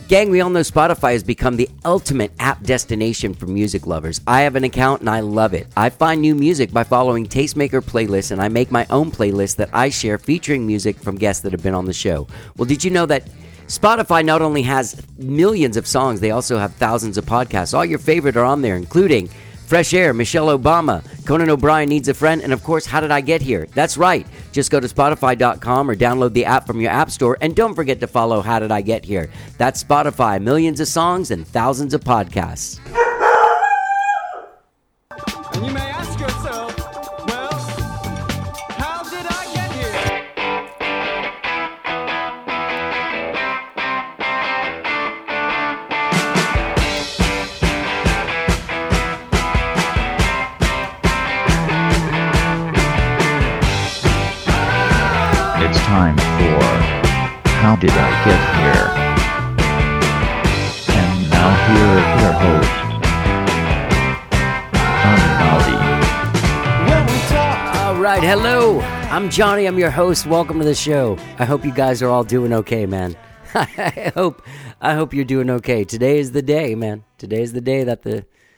Gang, we all know Spotify has become the ultimate app destination for music lovers. I have an account and I love it. I find new music by following Tastemaker playlists, and I make my own playlist that I share featuring music from guests that have been on the show. Well, did you know that Spotify not only has millions of songs, they also have thousands of podcasts. All your favorite are on there, including Fresh Air, Michelle Obama, Conan O'Brien Needs a Friend, and of course, How Did I Get Here? That's right. Just go to Spotify.com or download the app from your app store, and don't forget to follow How Did I Get Here? That's Spotify, millions of songs and thousands of podcasts. And you may ask yourself, well, how did I get here? It's time for How Did I Get Here? And now here is your host, Johnny Maldi. All right, hello. I'm Johnny. I'm your host. Welcome to the show. I hope you guys are all doing okay, man. I hope you're doing okay. Today is the day, man. Today is the day that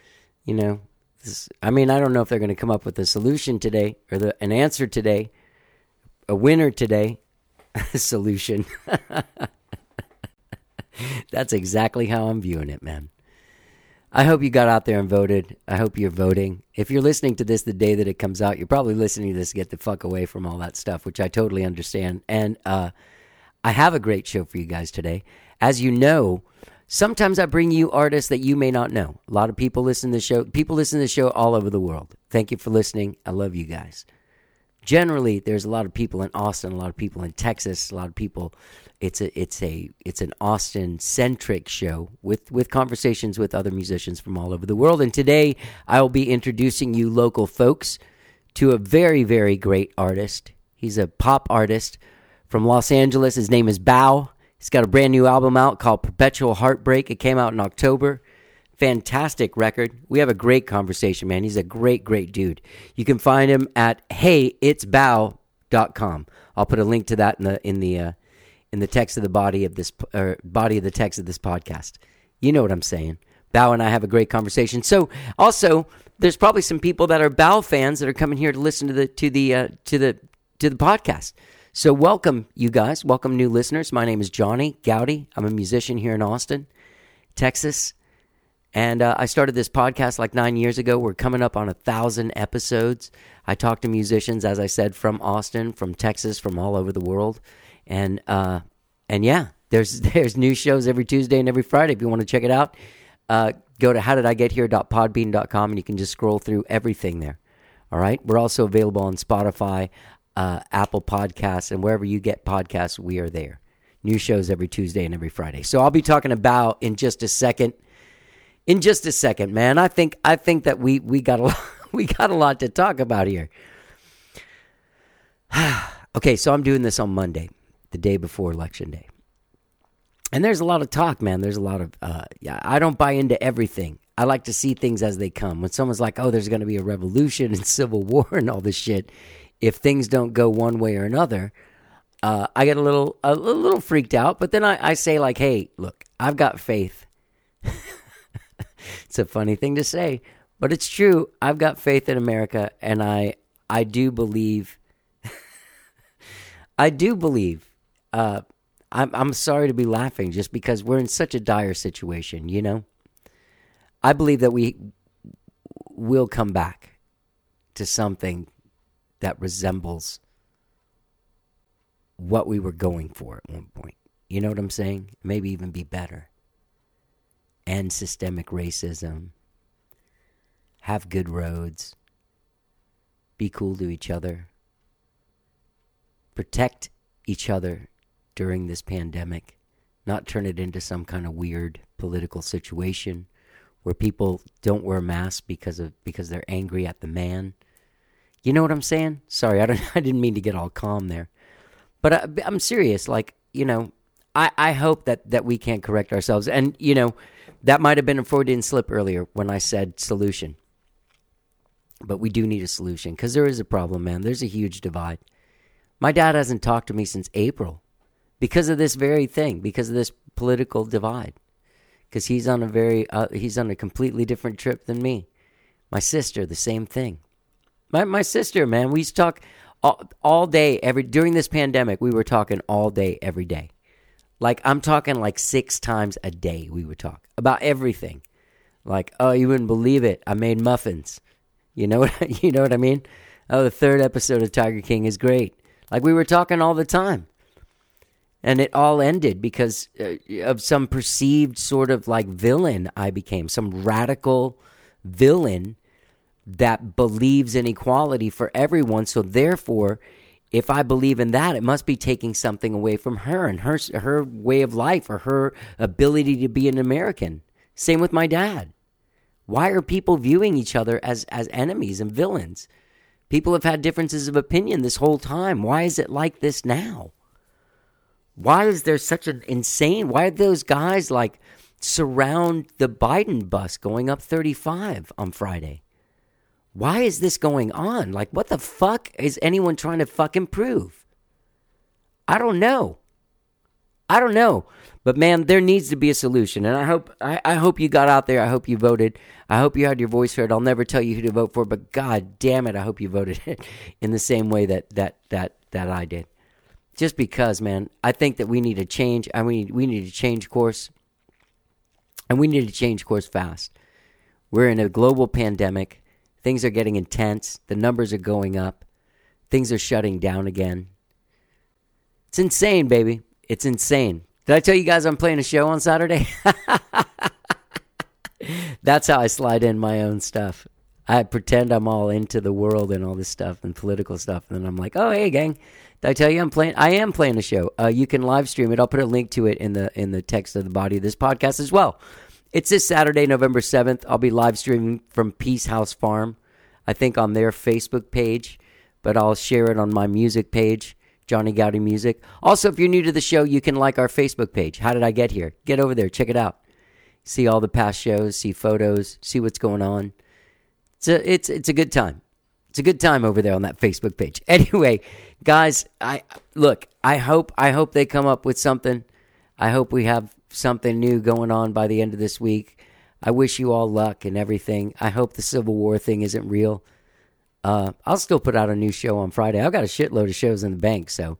I don't know if they're going to come up with a solution today or an answer today, a winner today, a solution. That's exactly how I'm viewing it, man. I hope you got out there and voted. I hope you're voting. If you're listening to this the day that it comes out, you're probably listening to this to get the fuck away from all that stuff, which I totally understand. And I have a great show for you guys today. As you know, sometimes I bring you artists that you may not know. A lot of people listen to the show. People listen to the show all over the world. Thank you for listening. I love you guys. Generally, there's a lot of people in Austin, a lot of people in Texas, a lot of people. It's an Austin-centric show with conversations with other musicians from all over the world. And today, I will be introducing you local folks to a very, very great artist. He's a pop artist from Los Angeles. His name is Bao. He's got a brand new album out called Perpetual Heartbreak. It came out in October. Fantastic record. We have a great conversation, man. He's a great, great dude. You can find him at heyitsbao.com. I'll put a link to that in the text of the body of this body of the text of this podcast. You know what I'm saying. Bao and I have a great conversation. So also, there's probably some people that are Bao fans that are coming here to listen to the podcast. So welcome, you guys. Welcome, new listeners. My name is Johnny Gowdy. I'm a musician here in Austin, Texas. And I started this podcast like 9 years ago. We're coming up on 1,000 episodes. I talk to musicians, as I said, from Austin, from Texas, from all over the world. And yeah, there's new shows every Tuesday and every Friday. If you want to check it out, go to howdidigethere.podbean.com, and you can just scroll through everything there. All right? We're also available on Spotify, Apple Podcasts, and wherever you get podcasts, we are there. New shows every Tuesday and every Friday. So I'll be talking about in just a second. In just a second, man. I think that we got a lot to talk about here. Okay, so I'm doing this on Monday, the day before Election Day. And there's a lot of talk, man. There's a lot of I don't buy into everything. I like to see things as they come. When someone's like, "Oh, there's going to be a revolution and civil war and all this shit," if things don't go one way or another, I get a little freaked out. But then I say like, "Hey, look, I've got faith." It's a funny thing to say, but it's true. I've got faith in America, and I do believe. I do believe. I'm sorry to be laughing, just because we're in such a dire situation. You know, I believe that we will come back to something that resembles what we were going for at one point. You know what I'm saying? Maybe even be better. End systemic racism, have good roads, be cool to each other, protect each other during this pandemic, not turn it into some kind of weird political situation where people don't wear masks because they're angry at the man. You know what I'm saying? Sorry, I didn't mean to get all calm there, but I'm serious. Like, you know, I hope that we can correct ourselves, and you know. That might have been a Freudian slip earlier when I said solution. But we do need a solution because there is a problem, man. There's a huge divide. My dad hasn't talked to me since April because of this very thing, because of this political divide because he's on a completely different trip than me. My sister, the same thing. My sister, man, we used to talk all day during this pandemic. We were talking all day, every day. Like I'm talking like 6 times a day. We would talk about everything. Like, oh, you wouldn't believe it. I made muffins. You know what? You know what I mean? Oh, the 3rd episode of Tiger King is great. Like we were talking all the time. And it all ended because of some perceived sort of like villain I became, some radical villain that believes in equality for everyone. So therefore, if I believe in that, it must be taking something away from her and her way of life or her ability to be an American. Same with my dad. Why are people viewing each other as enemies and villains? People have had differences of opinion this whole time. Why is it like this now? Why is there such an insane... Why did those guys, like, surround the Biden bus going up 35 on Friday? Why is this going on? Like, what the fuck is anyone trying to fucking prove? I don't know. But, man, there needs to be a solution. And I hope you got out there. I hope you voted. I hope you had your voice heard. I'll never tell you who to vote for, but God damn it, I hope you voted in the same way that I did. Just because, man, I think that we need to change. We need to change course. And we need to change course fast. We're in a global pandemic. Things are getting intense. The numbers are going up. Things are shutting down again. It's insane, baby. It's insane. Did I tell you guys I'm playing a show on Saturday? That's how I slide in my own stuff. I pretend I'm all into the world and all this stuff and political stuff. And then I'm like, oh, hey, gang. Did I tell you I am playing a show. You can live stream it. I'll put a link to it in the text of the body of this podcast as well. It's this Saturday, November 7th. I'll be live streaming from Peace House Farm, I think on their Facebook page, but I'll share it on my music page, Johnny Gowdy Music. Also, if you're new to the show, you can like our Facebook page. How did I get here? Get over there. Check it out. See all the past shows, see photos, see what's going on. It's a good time. It's a good time over there on that Facebook page. Anyway, guys, I hope they come up with something. I hope we have something new going on by the end of this week. I wish you all luck and everything. I hope the Civil War thing isn't real. I'll still put out a new show on Friday. I've got a shitload of shows in the bank, so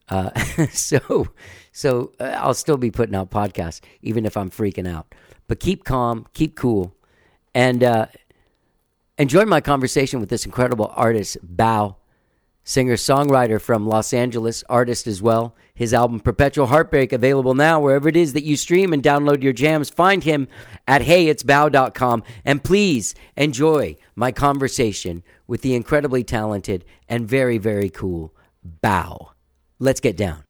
I'll still be putting out podcasts, even if I'm freaking out. But keep calm, keep cool, and enjoy my conversation with this incredible artist, Bao, singer-songwriter from Los Angeles, artist as well. His album Perpetual Heartbreak, available now wherever it is that you stream and download your jams. Find him at heyitsbao.com. And please enjoy my conversation with the incredibly talented and very, very cool Bao. Let's get down.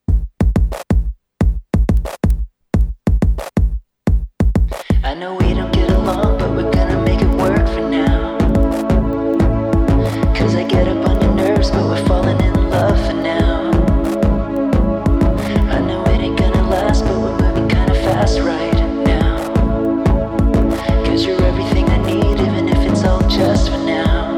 I know we don't get along, but we're gonna make it work for now. 'Cause I get up on your nerves, but we're falling in love for now. I know it ain't gonna last, but we're moving kinda fast right now. 'Cause you're everything I need, even if it's all just for now.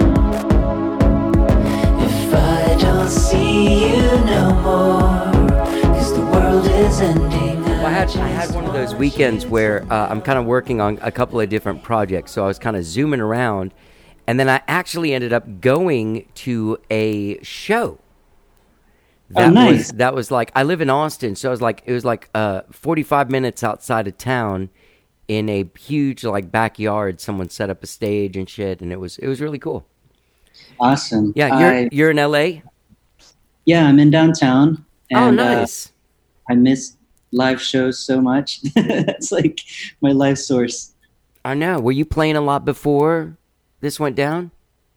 If I don't see you no more, 'cause the world is ending. I had one of those weekends where I'm kind of working on a couple of different projects, so I was kind of zooming around, and then I actually ended up going to a show. Nice. That was like, I live in Austin, so it was like 45 minutes outside of town in a huge like backyard. Someone set up a stage and shit, and it was really cool. Awesome. Yeah, you're in LA? Yeah, I'm in downtown. And, oh, nice. I miss live shows so much. It's like my life source. I know. Were you playing a lot before this went down?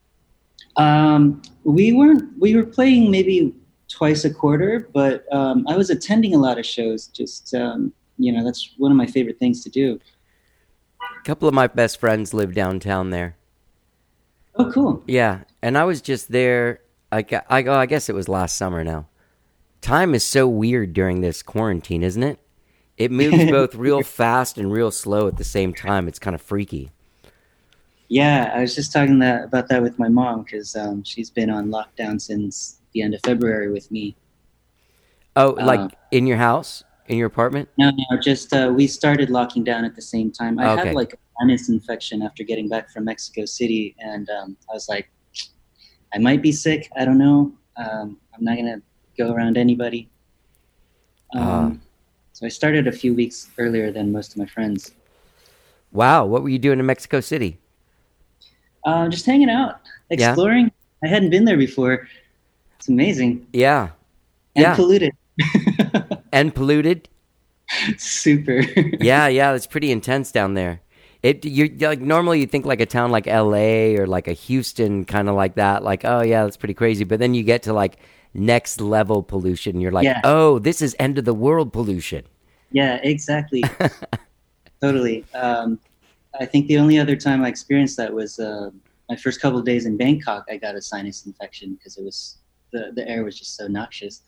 We were playing maybe twice a quarter, but I was attending a lot of shows. Just that's one of my favorite things to do. A couple of my best friends live downtown there. Oh, cool. Yeah, and I was just there. I guess it was last summer now. Time is so weird during this quarantine, isn't it? It moves both real fast and real slow at the same time. It's kind of freaky. Yeah, I was just talking about that with my mom because she's been on lockdown since the end of February with me. Oh, like in your house? in your apartment? No, just we started locking down at the same time. I Okay. had like a sinus infection after getting back from Mexico City, and I was like, I might be sick. I don't know. I'm not gonna go around anybody. So I started a few weeks earlier than most of my friends. Wow, what were you doing in Mexico City? Just hanging out, Yeah. exploring. I hadn't been there before. It's amazing Yeah. and Yeah. polluted. And polluted? Super. Yeah, it's pretty intense down there. You like normally you think like a town like LA or like a Houston, kind of like that, like, oh yeah, that's pretty crazy. But then you get to like next level pollution. You're like, Yeah. oh, this is end of the world pollution. Yeah, exactly. Totally. I think the only other time I experienced that was my first couple of days in Bangkok. I got a sinus infection because it was the air was just so noxious.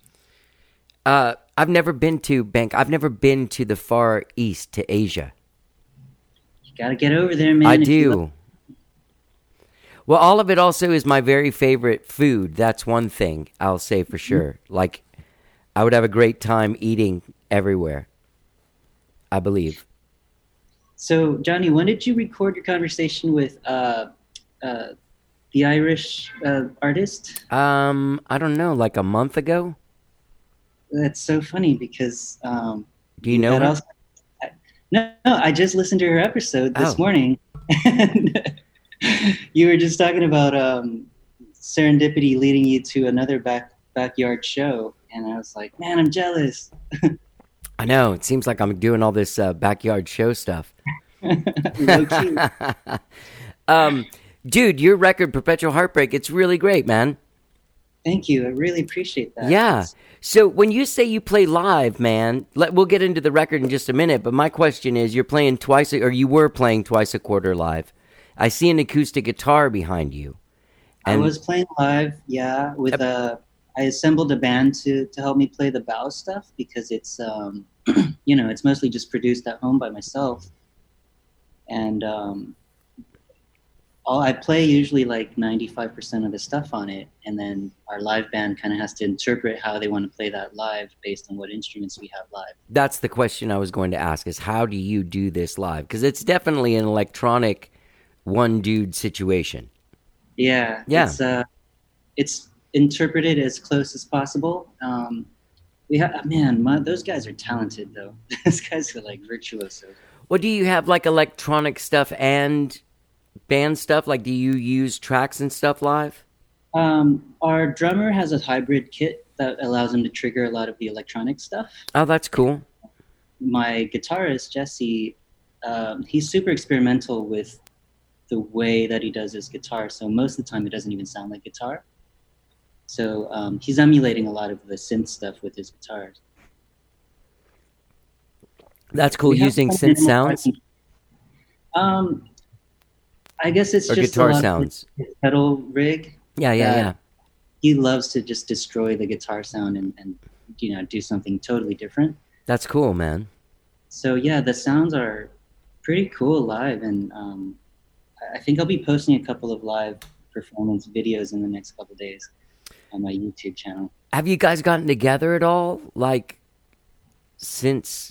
I've never been to I've never been to the Far East, to Asia. You got to get over there, man. I if you do. Well, all of it also is my very favorite food. That's one thing I'll say for sure. Like, I would have a great time eating everywhere, I believe. So, Johnny, when did you record your conversation with the Irish artist? I don't know, like a month ago? That's so funny because Do you know that her? also, no, I just listened to her episode this Oh. morning, and you were just talking about serendipity leading you to another backyard show, and I was like, man, I'm jealous. I know. It seems like I'm doing all this backyard show stuff. Low-key. Dude, your record, Perpetual Heartbreak, it's really great, man. Thank you. I really appreciate that. Yeah. So when you say you play live, man, we'll get into the record in just a minute. But my question is, you were playing twice a quarter live. I see an acoustic guitar behind you. I was playing live, yeah, with I assembled a band to help me play the bow stuff because it's it's mostly just produced at home by myself, and I play usually like 95% of the stuff on it, and then our live band kind of has to interpret how they want to play that live based on what instruments we have live. That's the question I was going to ask: is how do you do this live? Because it's definitely an electronic one dude situation. Yeah. It's interpreted as close as possible. Those guys are talented though. Those guys are like virtuosos. Well, do you have like electronic stuff and band stuff? Like, do you use tracks and stuff live? Our drummer has a hybrid kit that allows him to trigger a lot of the electronic stuff. Oh, that's cool. My guitarist, Jesse, he's super experimental with the way that he does his guitar. So most of the time it doesn't even sound like guitar. So he's emulating a lot of the synth stuff with his guitars. That's cool. We have Using some synth minimal sounds parts. I guess it's or just guitar a lot sounds. of his pedal rig. Yeah. He loves to just destroy the guitar sound and do something totally different. That's cool, man. So yeah, the sounds are pretty cool live, and I think I'll be posting a couple of live performance videos in the next couple of days on my YouTube channel. Have you guys gotten together at all? Like, since?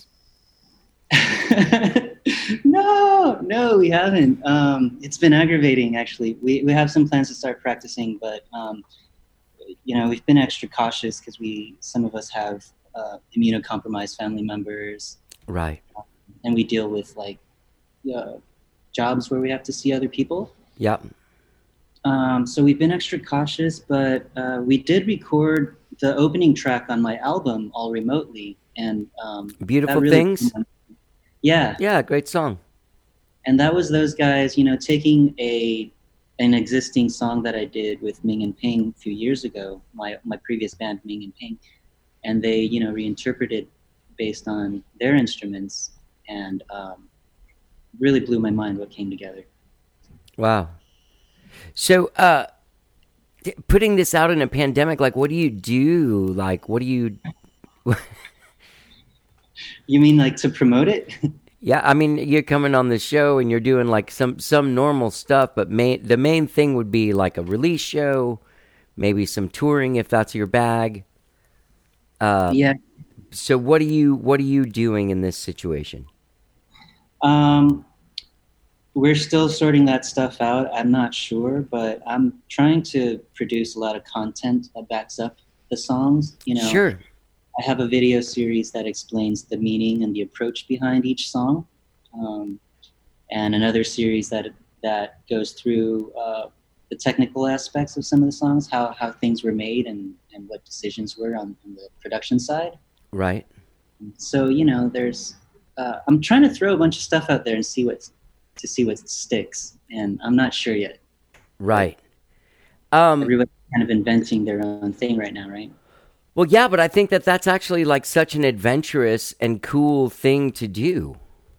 No, we haven't. It's been aggravating, actually. We have some plans to start practicing, but we've been extra cautious because some of us have immunocompromised family members, Right. and we deal with like jobs where we have to see other people. Yep. So we've been extra cautious, but we did record the opening track on my album all remotely, and Beautiful that really- Things? Yeah, Yeah, great song. and that was those guys, taking an existing song that I did with Ming and Ping a few years ago, my previous band Ming and Ping, and they reinterpreted based on their instruments, and really blew my mind what came together. Wow. So, putting this out in a pandemic, like, what do you do? Like, what do you... You mean like to promote it? Yeah, I mean, you're coming on the show and you're doing like some normal stuff, but the main thing would be like a release show, maybe some touring if that's your bag. Yeah, So what are you doing in this situation? We're still sorting that stuff out. I'm not sure, but I'm trying to produce a lot of content that backs up the songs. You know, Sure. I have a video series that explains the meaning and the approach behind each song, and another series that goes through the technical aspects of some of the songs, how things were made, and what decisions were on the production side. Right. So you know, there's I'm trying to throw a bunch of stuff out there and see what sticks, and I'm not sure yet. Right. Everybody's kind of inventing their own thing right now, right? Well, yeah, but I think that that's actually like such an adventurous and cool thing to do.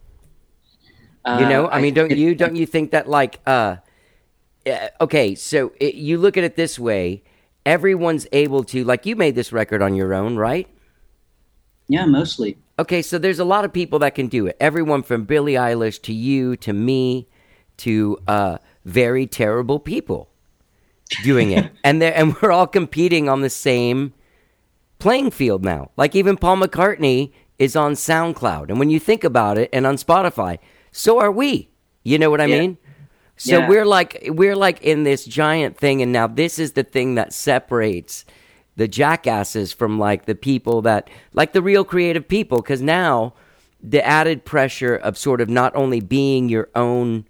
You know, I mean, don't you think that like, okay, so you look at it this way, everyone's able to, like, you made this record on your own, right? Yeah, mostly. Okay, so there's a lot of people that can do it. Everyone from Billie Eilish to you to me to very terrible people doing it, and we're all competing on the same playing field now. Like even Paul McCartney is on SoundCloud, and when you think about it, and on Spotify, so are we. You know what I mean? So Yeah. we're like in this giant thing, and now this is the thing that separates the jackasses from like the people that like the real creative people, because now the added pressure of sort of not only being your own,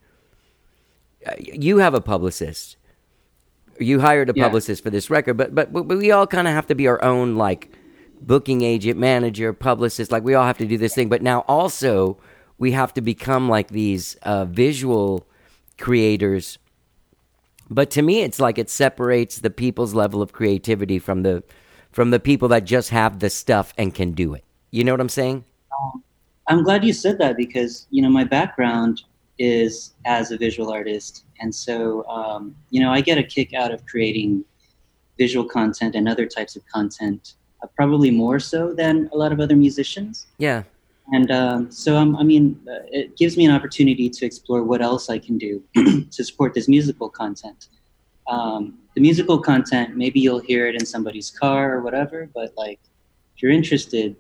you have a publicist, you hired a publicist for this record, but we all kind of have to be our own like booking agent, manager, publicist, like we all have to do this thing, but now also we have to become like these visual creators. But to me, it's like it separates the people's level of creativity from the people that just have the stuff and can do it. You know what I'm saying? I'm glad you said that, because you know my background is as a visual artist, and so you know I get a kick out of creating visual content and other types of content, probably more so than a lot of other musicians. Yeah. And so I mean, it gives me an opportunity to explore what else I can do to support this musical content. The musical content, maybe you'll hear it in somebody's car or whatever, but like, if you're interested,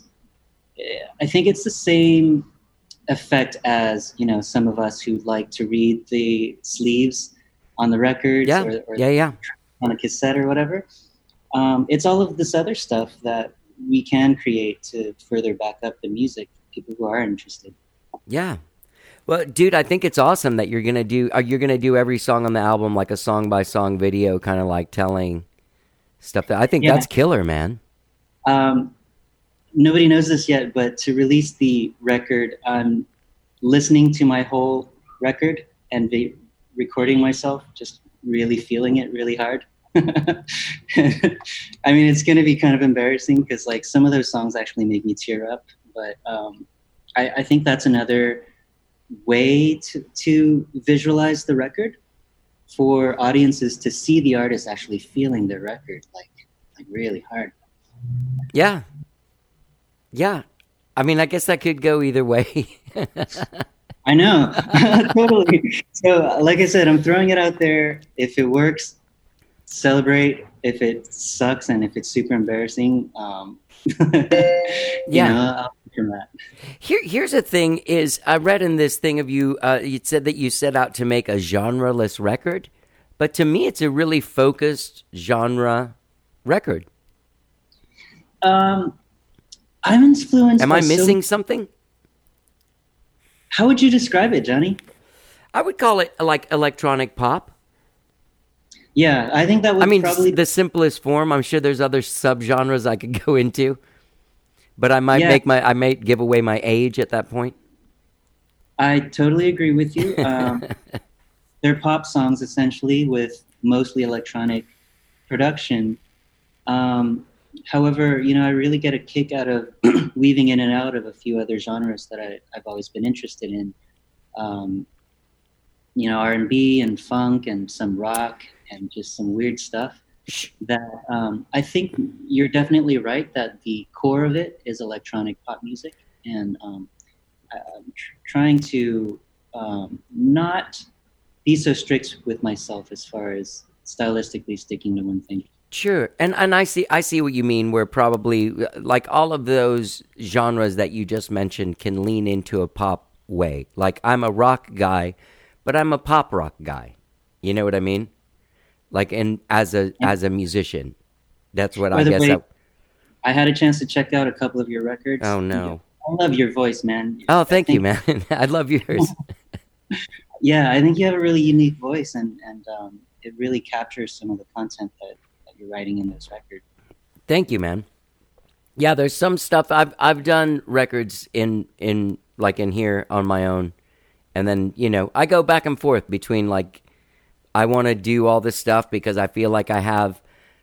I think it's the same effect as, you know, some of us who like to read the sleeves on the records or on a cassette or whatever. It's all of this other stuff that we can create to further back up the music, people who are interested. Yeah. Well, dude, I think it's awesome that you're going to do every song on the album like a song by song video, kind of like telling stuff that I think that's killer, man. Nobody knows this yet, but to release the record, I'm listening to my whole record and recording myself, just really feeling it really hard. I mean, it's going to be kind of embarrassing because like some of those songs actually make me tear up, but I think that's another way to visualize the record for audiences to see the artist actually feeling the record like really hard. Yeah. I mean, I guess that could go either way. I know. Totally. So like I said, I'm throwing it out there. If it works, celebrate. If it sucks and if it's super embarrassing, you know, I'll from that. Here's the thing: is I read in this thing of you, you said that you set out to make a genreless record, but to me, it's a really focused genre record. I'm influenced. Am I missing something? How would you describe it, Johnny? I would call it like electronic pop. Yeah, I think that would probably the simplest form. I'm sure there's other subgenres I could go into, but I might I might give away my age at that point. I totally agree with you. They're pop songs essentially with mostly electronic production. However, you know, I really get a kick out of weaving in and out of a few other genres that I've always been interested in. You know, R&B and funk and some rock and just some weird stuff that I think you're definitely right that the core of it is electronic pop music. And I'm trying to not be so strict with myself as far as stylistically sticking to one thing. Sure, and I see what you mean. Where probably like all of those genres that you just mentioned can lean into a pop way. Like I'm a rock guy, but I'm a pop rock guy. You know what I mean? Like, and as a musician, that's what By I the guess. way, I had a chance to check out a couple of your records. Oh no! I love your voice, man. Oh, I thank you, think- man. I love yours. Yeah, I think you have a really unique voice, and it really captures some of the content that you're writing in those records. Thank you, man. Yeah, there's some stuff I've done records in here on my own, and then I go back and forth between like I want to do all this stuff because I feel like I have,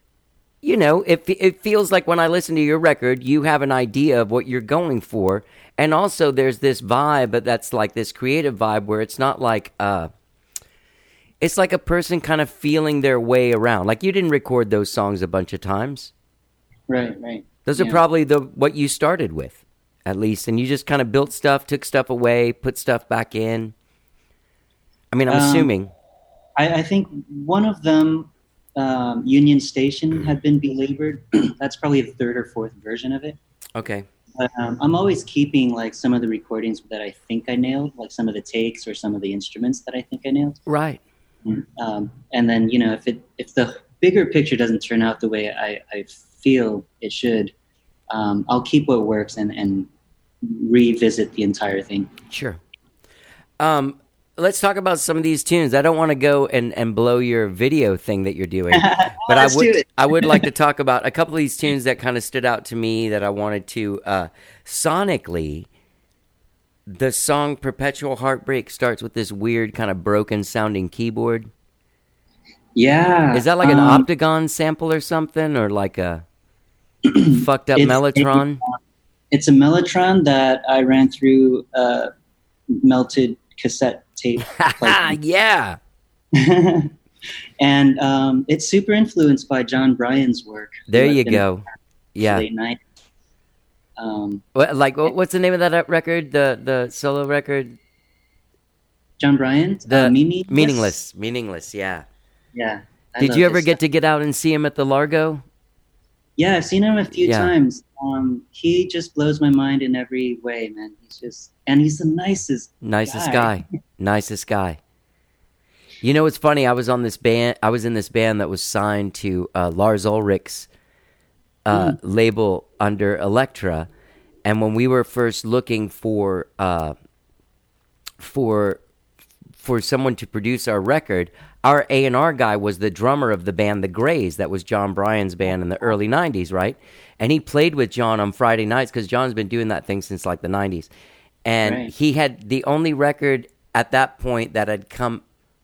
it feels like when I listen to your record, you have an idea of what you're going for, and also there's this vibe, but that's like this creative vibe where it's not like it's like a person kind of feeling their way around. Like you didn't record those songs a bunch of times. Right. Those are probably what you started with, at least, and you just kind of built stuff, took stuff away, put stuff back in. I mean, I'm assuming. I think one of them, Union Station, had been belabored. That's probably the third or fourth version of it. Okay. But I'm always keeping like some of the recordings that I think I nailed, like some of the takes or some of the instruments that I think I nailed. Right. And then if the bigger picture doesn't turn out the way I feel it should, I'll keep what works and revisit the entire thing. Sure. Let's talk about some of these tunes. I don't want to go and blow your video thing that you're doing, but Let's do it. I would like to talk about a couple of these tunes that kind of stood out to me that I wanted to sonically. The song Perpetual Heartbreak starts with this weird kind of broken sounding keyboard. Yeah. Is that like an Optagon sample or something, or like a fucked up Mellotron? It's a Mellotron that I ran through melted cassette tape. Yeah. And it's super influenced by John Bryan's work. There you go. Yeah. Late night. What's the name of that record? The solo record? John Bryan? The Meaningless? Meaningless, yeah. Yeah. I Did love you ever his get stuff. to out and see him at the Largo? Yeah, I've seen him a few Yeah. times. He just blows my mind in every way, man. He's the nicest Nicest guy. You know, it's funny. I was in this band that was signed to Lars Ulrich's label under Elektra, and when we were first looking for someone to produce our record, our A&R guy was the drummer of the band The Grays. That was John Bryan's band in the early 90s, right? And he played with John on Friday nights because John's been doing that thing since like the 90s. And Right. he had the only record at that point that had come,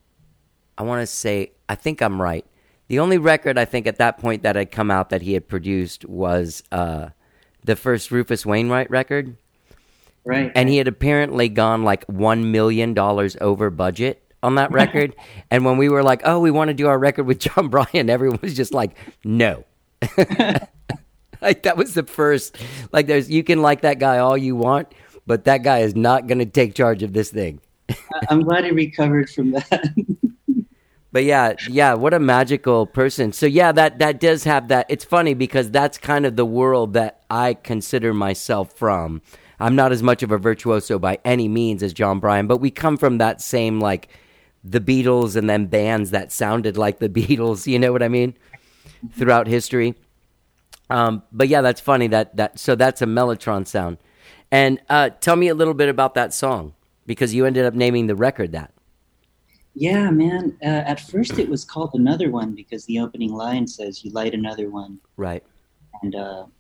I think I'm right. The only record I think at that point that had come out that he had produced was the first Rufus Wainwright record. Right. And he had apparently gone like $1 million over budget on that record. And when we were like, oh, we want to do our record with John Bryan, everyone was just like, no. Like that was the first, like you can like that guy all you want, but that guy is not going to take charge of this thing. I'm glad he recovered from that. But yeah, what a magical person. So yeah, that does have that. It's funny because that's kind of the world that I consider myself from. I'm not as much of a virtuoso by any means as John Bryan, but we come from that same, like, the Beatles and then bands that sounded like the Beatles, you know what I mean, throughout history. But yeah, that's funny so that's a Mellotron sound. And tell me a little bit about that song, because you ended up naming the record that. Yeah, man. At first it was called Another One because the opening line says, "You light another one." Right. And,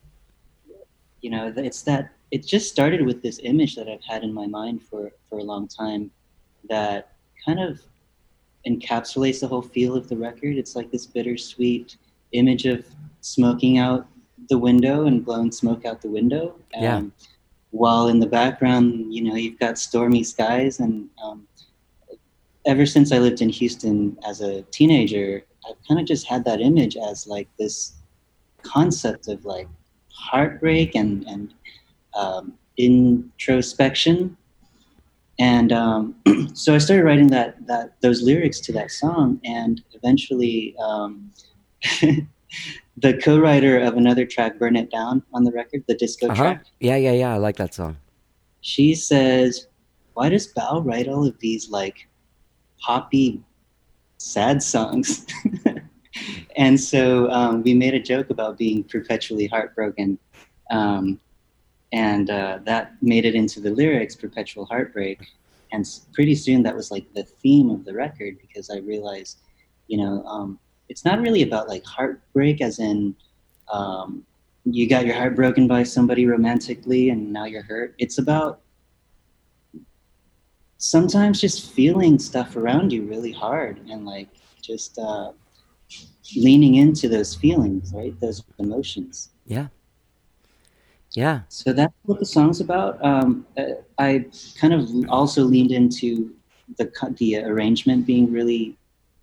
it just started with this image that I've had in my mind for a long time that kind of encapsulates the whole feel of the record. It's like this bittersweet image of smoking out the window and blowing smoke out the window. Yeah. While in the background, you've got stormy skies. And ever since I lived in Houston as a teenager, I've kind of just had that image as like this concept of like heartbreak and introspection. And so I started writing those lyrics to that song, and eventually the co-writer of another track, "Burn It Down," on the record, the disco track. Yeah. I like that song. She says, "Why does Bao write all of these like poppy, sad songs?" And so we made a joke about being perpetually heartbroken, and that made it into the lyrics, "Perpetual Heartbreak." And pretty soon that was like the theme of the record, because I realized, it's not really about like heartbreak as in you got your heart broken by somebody romantically and now you're hurt. It's about sometimes just feeling stuff around you really hard and like just leaning into those feelings, right? Those emotions. Yeah. Yeah. So that's what the song's about. I kind of also leaned into the arrangement being really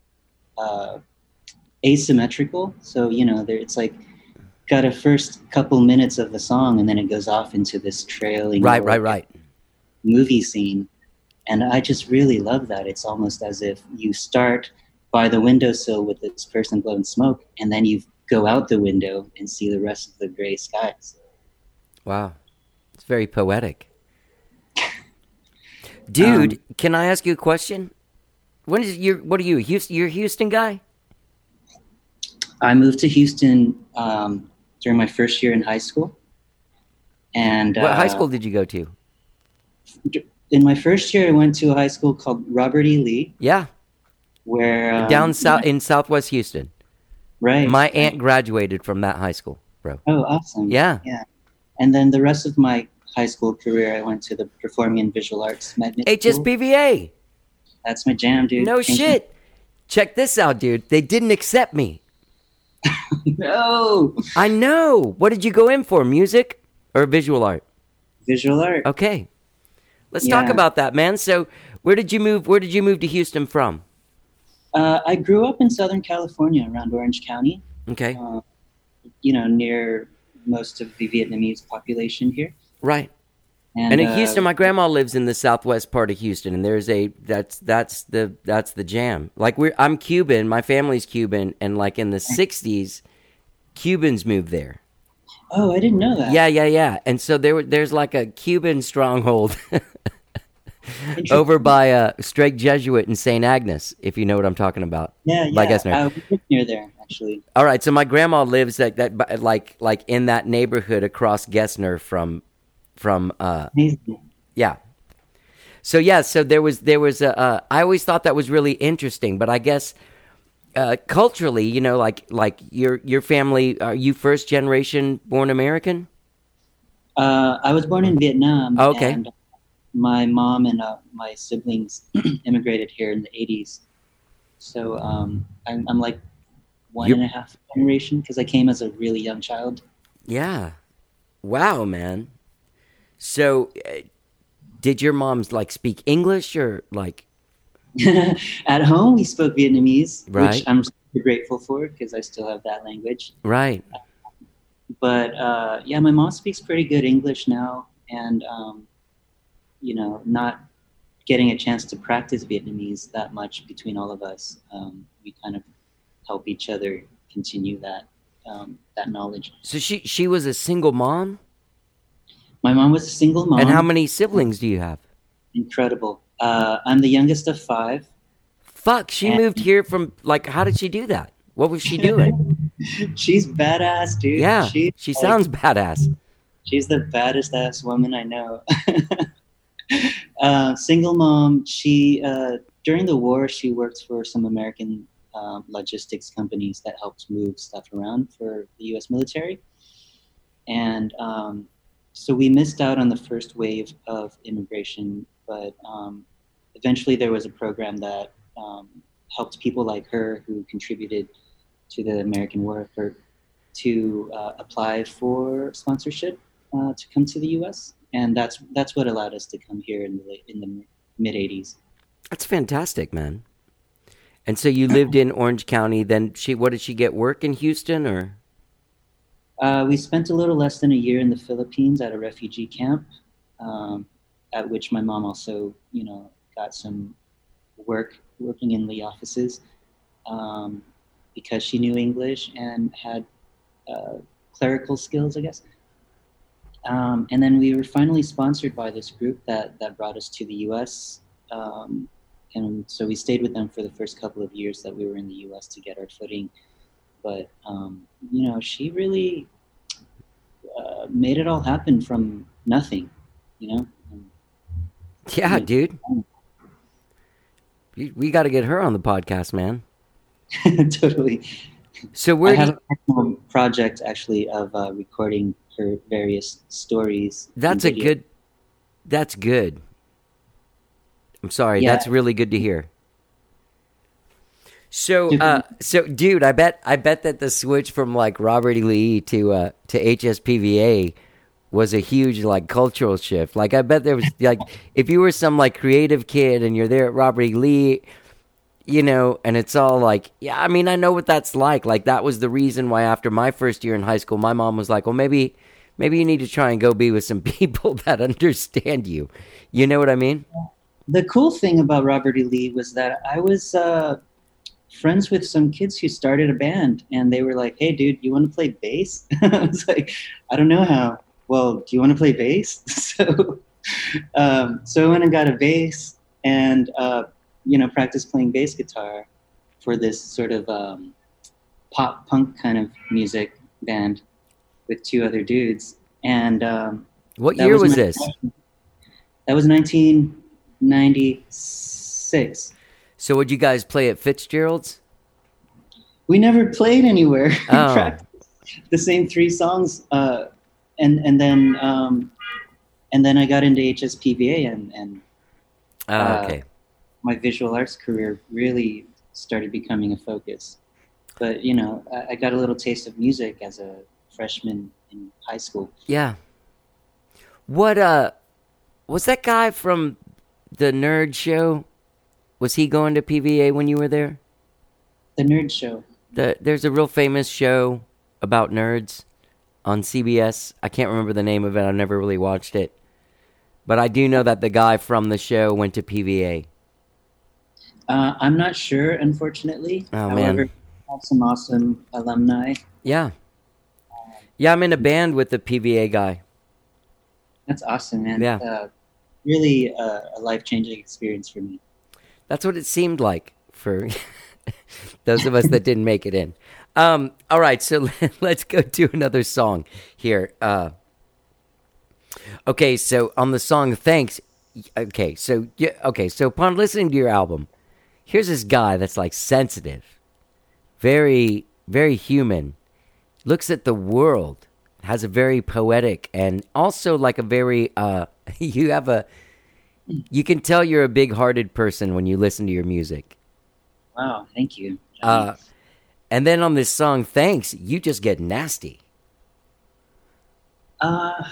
asymmetrical. So, it's like got a first couple minutes of the song and then it goes off into this trailing Right. movie scene. And I just really love that. It's almost as if you start by the windowsill with this person blowing smoke and then you go out the window and see the rest of the gray skies. Wow. It's very poetic. Dude, can I ask you a question? What are you, Houston? You're a Houston guy? I moved to Houston during my first year in high school. And What high school did you go to? In my first year, I went to a high school called Robert E. Lee. Yeah. Where Down south in Southwest Houston. Right. My aunt graduated from that high school, bro. Oh, awesome. Yeah. And then the rest of my high school career, I went to the Performing and Visual Arts Magnet School. HSBVA. That's my jam, dude. No shit. Check this out, dude. They didn't accept me. No. I know. What did you go in for? Music or visual art? Visual art. Okay. Let's talk about that, man. So, where did you move? Where did you move to Houston from? I grew up in Southern California, around Orange County. Okay. Near most of the Vietnamese population here. Right. And in Houston, my grandma lives in the southwest part of Houston, and there's that's the jam. Like I'm Cuban, my family's Cuban, and like in the '60s, Cubans moved there. Oh, I didn't know that. Yeah. And so there's like a Cuban stronghold over by Strake Jesuit in St. Agnes, if you know what I'm talking about. Yeah. By Gessner. We live near there, actually. All right, so my grandma lives like in that neighborhood across Gessner from yeah. So there was I always thought that was really interesting, but I guess culturally, like your family, are you first generation born American? I was born in Vietnam. Oh, okay. And my mom and my siblings immigrated here in the 80s. So I'm like one and a half generation because I came as a really young child. Yeah. Wow, man. So, did your moms like speak English or like? At home, we spoke Vietnamese, Right. which I'm super grateful for because I still have that language. Right. But my mom speaks pretty good English now, and not getting a chance to practice Vietnamese that much between all of us, we kind of help each other continue that knowledge. So she was a single mom? My mom was a single mom. And how many siblings do you have? Incredible. I'm the youngest of 5. Fuck, she moved here from, like, how did she do that? What was she doing? She's badass, dude. Yeah, she sounds badass. She's the baddest ass woman I know. Single mom. She during the war, she worked for some American logistics companies that helped move stuff around for the U.S. military. And so we missed out on the first wave of immigration, but eventually there was a program that helped people like her who contributed to the American war effort to apply for sponsorship to come to the U.S. And that's what allowed us to come here in the mid 80s. That's fantastic, man. And so you lived in Orange County. Then what did she get work in Houston or? We spent a little less than a year in the Philippines at a refugee camp, at which my mom also, got some work working in the offices, because she knew English and had clerical skills, I guess. And then we were finally sponsored by this group that brought us to the U.S. And so we stayed with them for the first couple of years that we were in the U.S. to get our footing. But she really made it all happen from nothing. Yeah, dude. We got to get her on the podcast, man. Totally. So I have a personal project actually of recording her various stories. That's good. I'm sorry. Yeah. That's really good to hear. So dude, I bet that the switch from like Robert E. Lee to HSPVA was a huge like cultural shift. Like I bet there was like if you were some like creative kid and you're there at Robert E. Lee, and it's all like, yeah, I mean, I know what that's like. Like that was the reason why after my first year in high school, my mom was like, well, maybe you need to try and go be with some people that understand you. You know what I mean? The cool thing about Robert E. Lee was that I was friends with some kids who started a band, and they were like, hey, dude, you want to play bass? I was like, I don't know how. Well, do you want to play bass? So I went and got a bass and, practiced playing bass guitar for this sort of pop punk kind of music band with two other dudes. And what year was this? That was 1996. So would you guys play at Fitzgerald's? We never played anywhere. Oh. Practiced the same 3 songs. And then I got into HSPVA and okay. My visual arts career really started becoming a focus. But I got a little taste of music as a freshman in high school. Yeah. What was that guy from the Nerd Show? Was he going to PVA when you were there? The Nerd Show. There's a real famous show about nerds on CBS. I can't remember the name of it. I never really watched it. But I do know that the guy from the show went to PVA. I'm not sure, unfortunately. Oh, However, man. I have some awesome alumni. Yeah. Yeah, I'm in a band with the PVA guy. That's awesome, man. Yeah. Really a life-changing experience for me. That's what it seemed like for those of us that didn't make it in. All right, so let's go to another song here. Okay, so on the song Thanks, so upon listening to your album, here's this guy that's like sensitive, very, very human, looks at the world, has a very poetic and also like a very, you can tell you're a big-hearted person when you listen to your music. Wow, thank you. And then on this song, Thanks, you just get nasty. I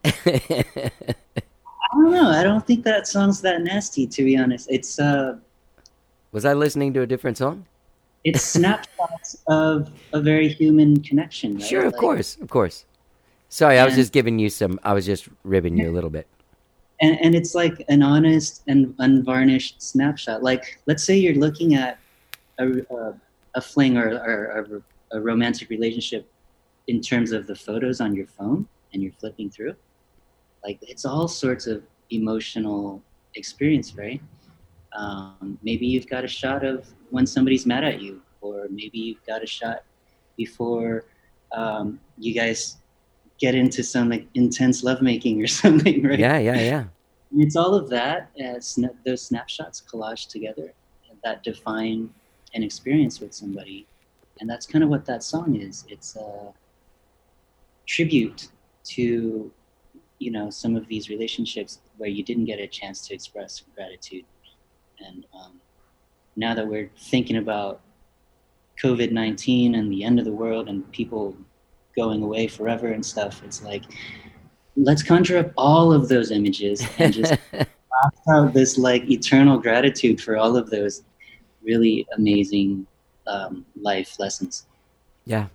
don't know. I don't think that song's that nasty, to be honest. It's Was I listening to a different song? it's snapshots of a very human connection. Right? Sure, of Like, course. Sorry, I was And- just giving you I was just ribbing you a little bit. And it's like an honest and unvarnished snapshot. Like, let's say you're looking at a fling or a romantic relationship in terms of the photos on your phone, and you're flipping through. Like, it's all sorts of emotional experience, right? Maybe you've got a shot of when somebody's mad at you, or maybe you've got a shot before you guys get into some like intense lovemaking or something, right? Yeah. And it's all of that, those snapshots collaged together that define an experience with somebody. And that's kind of what that song is. It's a tribute to, some of these relationships where you didn't get a chance to express gratitude. And now that we're thinking about COVID-19 and the end of the world and people going away forever and stuff, it's like, let's conjure up all of those images and just out this like eternal gratitude for all of those really amazing life lessons. Yeah.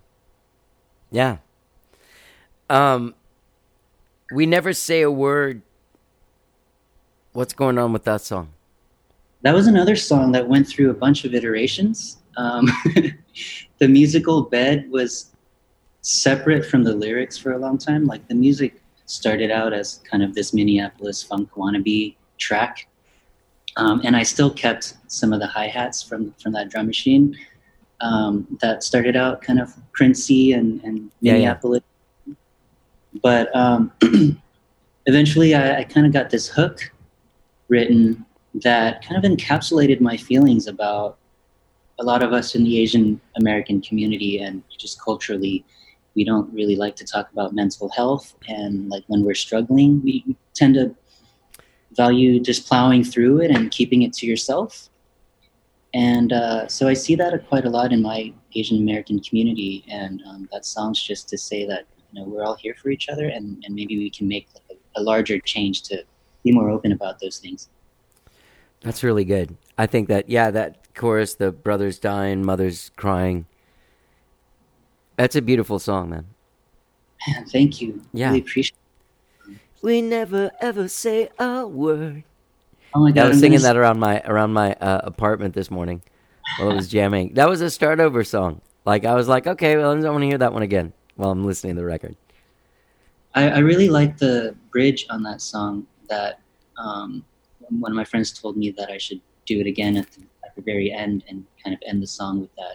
We never say a word. What's going on with that song? That was another song that went through a bunch of iterations. the musical bed was separate from the lyrics for a long time. Like the music started out as kind of this Minneapolis funk wannabe track, and I still kept some of the hi-hats from that drum machine that started out kind of Princey and Yeah, yeah. Minneapolis. But eventually I kind of got this hook written that kind of encapsulated my feelings about a lot of us in the Asian American community, and just culturally, we don't really like to talk about mental health. And like when we're struggling, we tend to value just plowing through it and keeping it to yourself. And so I see that quite a lot in my Asian American community. And that song's just to say that, we're all here for each other, and maybe we can make like a larger change to be more open about those things. That's really good. I think that, that chorus, the brothers dying, mothers crying, that's a beautiful song, man. Man, thank you. Yeah. Really appreciate it. We never ever say a word. Oh my God, I was I'm singing gonna that around my apartment this morning while I was jamming. That was a start over song. Like I was like, okay, well, I don't want to hear that one again while I'm listening to the record. I really like the bridge on that song that one of my friends told me that I should do it again at the very end and kind of end the song with that.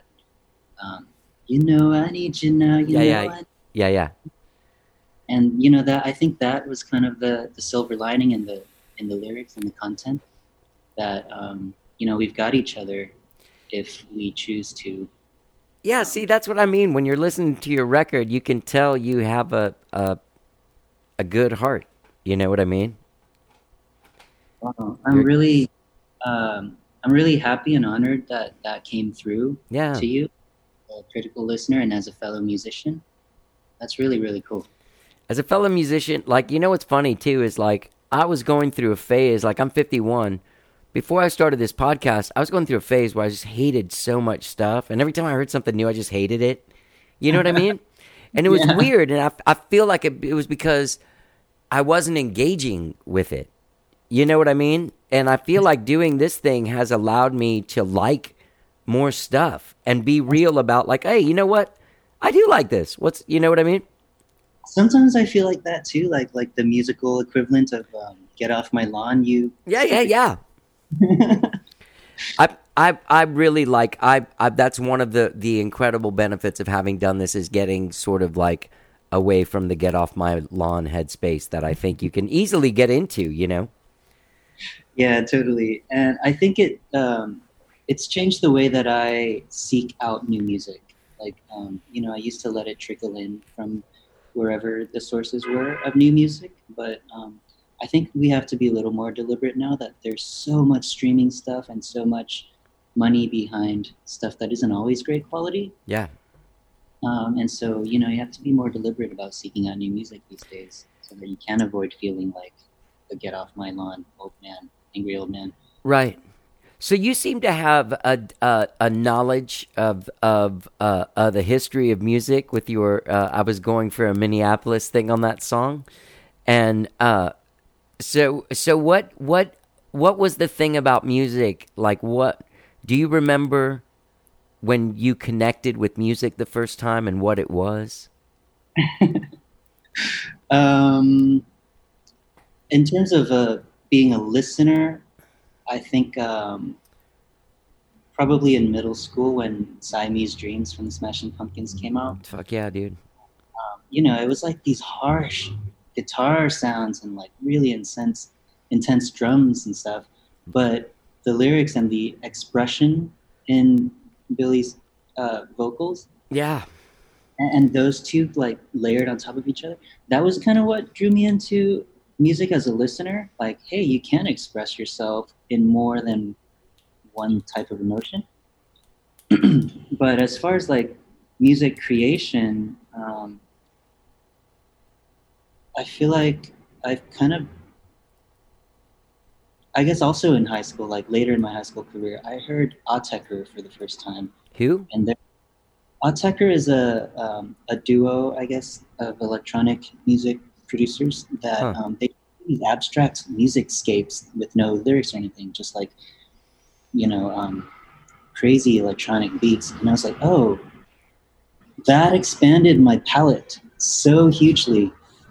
I need you now. Yeah. And that I think that was kind of the silver lining in the lyrics and the content that we've got each other if we choose to. Yeah, see, that's what I mean. When you're listening to your record, you can tell you have a good heart. You know what I mean? Wow. I'm really happy and honored that came through to you, a critical listener, and as a fellow musician. That's really, really cool. As a fellow musician, like, what's funny too is like I was going through a phase, like I'm 51. Before I started this podcast, I was going through a phase where I just hated so much stuff. And every time I heard something new, I just hated it. You know what I mean? And it was weird. And I feel like it was because I wasn't engaging with it. You know what I mean? And I feel like doing this thing has allowed me to like more stuff and be real about like, hey, you know what? I do like this. You know what I mean? Sometimes I feel like that too, like the musical equivalent of "Get Off My Lawn." Yeah. I really like I that's one of the incredible benefits of having done this is getting sort of like away from the get off my lawn headspace that I think you can easily get into, Yeah, totally. And I think it's changed the way that I seek out new music. Like I used to let it trickle in from wherever the sources were of new music, but I think we have to be a little more deliberate now that there's so much streaming stuff and so much money behind stuff that isn't always great quality. Yeah. And so, you have to be more deliberate about seeking out new music these days so that you can avoid feeling like the get off my lawn old man, angry old man. Right. So you seem to have a knowledge of the history of music with your. I was going for a Minneapolis thing on that song, and so what was the thing about music? Like, what do you remember when you connected with music the first time and what it was? In terms of being a listener, I think probably in middle school when Siamese Dreams from the Smashing Pumpkins came out. Fuck yeah, dude. It was like these harsh guitar sounds and like really intense drums and stuff. But the lyrics and the expression in Billy's vocals, yeah, and those two like layered on top of each other, that was kind of what drew me into music as a listener. Like, hey, you can express yourself in more than one type of emotion. But as far as like music creation, I feel like I've kind of, I guess also in high school, like later in my high school career, I heard Autechre for the first time. Who? And Autechre is a duo, I guess, of electronic music producers that they do these abstract music scapes with no lyrics or anything, just like crazy electronic beats. And I was like, oh, that expanded my palette so hugely,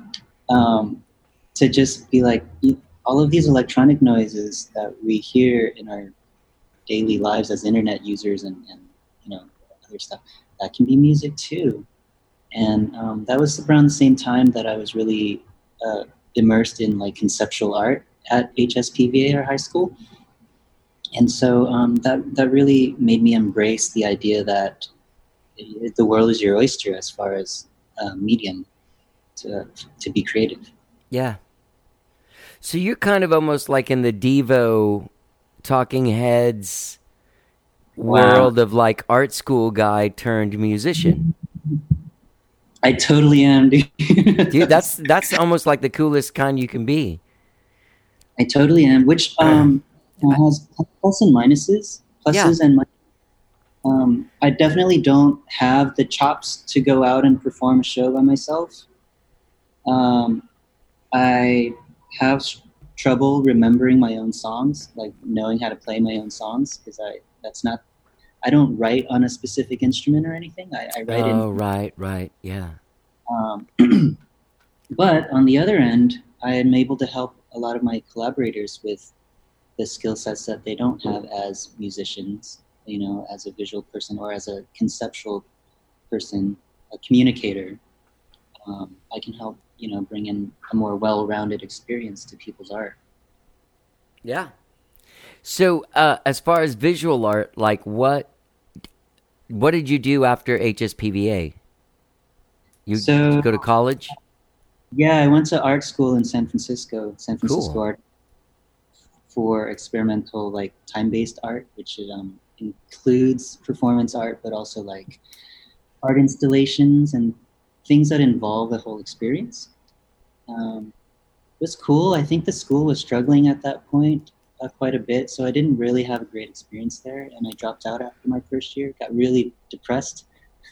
to just be like, all of these electronic noises that we hear in our daily lives as internet users and other stuff, that can be music too. And that was around the same time that I was really immersed in like conceptual art at HSPVA, our high school. And so that really made me embrace the idea that the world is your oyster as far as medium to be creative. Yeah. So you're kind of almost like in the Devo Talking Heads world of like art school guy turned musician. I totally am, dude. Dude, that's almost like the coolest kind you can be. I totally am, which has plus and minuses. Pluses and minuses. I definitely don't have the chops to go out and perform a show by myself. I have trouble remembering my own songs, like knowing how to play my own songs, because I don't write on a specific instrument or anything. I write in. Oh, right, yeah. But on the other end, I am able to help a lot of my collaborators with the skill sets that they don't have as musicians, as a visual person or as a conceptual person, a communicator. I can help, bring in a more well-rounded experience to people's art. Yeah. So, as far as visual art, like what did you do after HSPVA? Did you go to college? Yeah, I went to art school in San Francisco Cool. Art, for experimental, like time-based art, which includes performance art, but also like art installations and things that involve the whole experience. It was cool. I think the school was struggling at that point quite a bit, so I didn't really have a great experience there, and I dropped out after my first year. Got really depressed.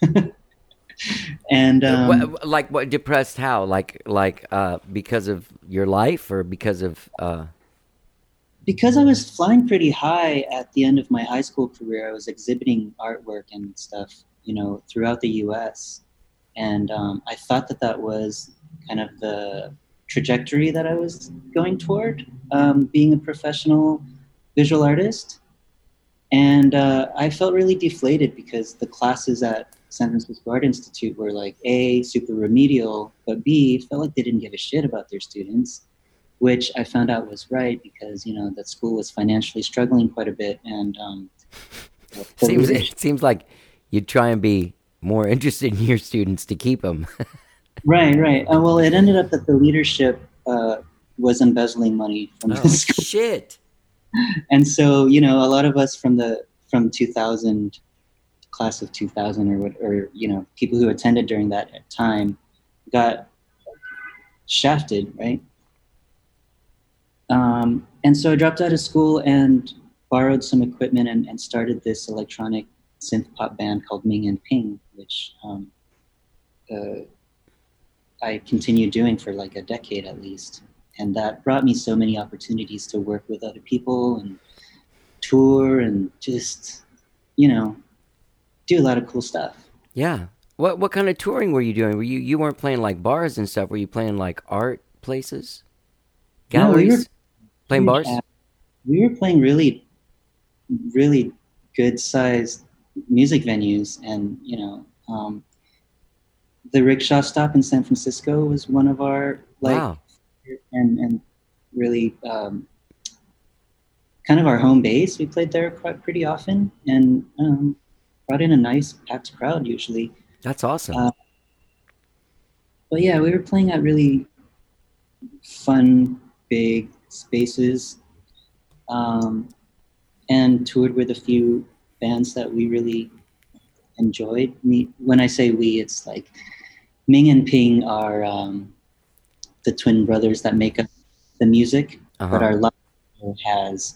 And what depressed? How? Like because of your life or because of? Because I was flying pretty high at the end of my high school career. I was exhibiting artwork and stuff, throughout the U.S. And I thought that was kind of the trajectory that I was going toward, being a professional visual artist. And I felt really deflated because the classes at San Francisco Art Institute were like A, super remedial, but B, felt like they didn't give a shit about their students, which I found out was right because, that school was financially struggling quite a bit. And it seems like you'd try and be more interested in your students to keep them. Right. Well, it ended up that the leadership was embezzling money from the school. Shit. And so, a lot of us from 2000, class of 2000 or people who attended during that time got shafted, right? And so I dropped out of school and borrowed some equipment and started this electronic synth pop band called Ming and Ping, which I continued doing for like a decade at least. And that brought me so many opportunities to work with other people and tour and just, do a lot of cool stuff. Yeah. What kind of touring were you doing? You weren't playing like bars and stuff. Were you playing like art places? Galleries? No, playing bars? We were playing really, really good sized music venues. And, the Rickshaw Stop in San Francisco was one of our Wow. and really kind of our home base. We played there pretty often and brought in a nice packed crowd usually. That's awesome. But yeah, we were playing at really fun, big spaces, and toured with a few bands that we really enjoyed. When I say we, it's like Ming and Ping are the twin brothers that make up the music, but our live show has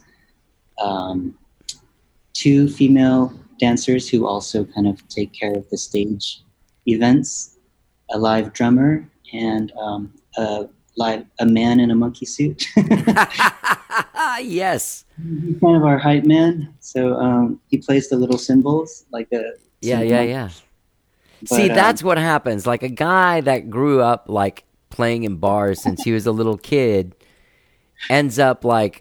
two female dancers who also kind of take care of the stage events, a live drummer, and a man in a monkey suit. Yes. He's kind of our hype man. So he plays the little cymbals, like the Yeah, cymbal yeah, mic. yeah. See, But, that's what happens. Like a guy that grew up like playing in bars since he was a little kid ends up like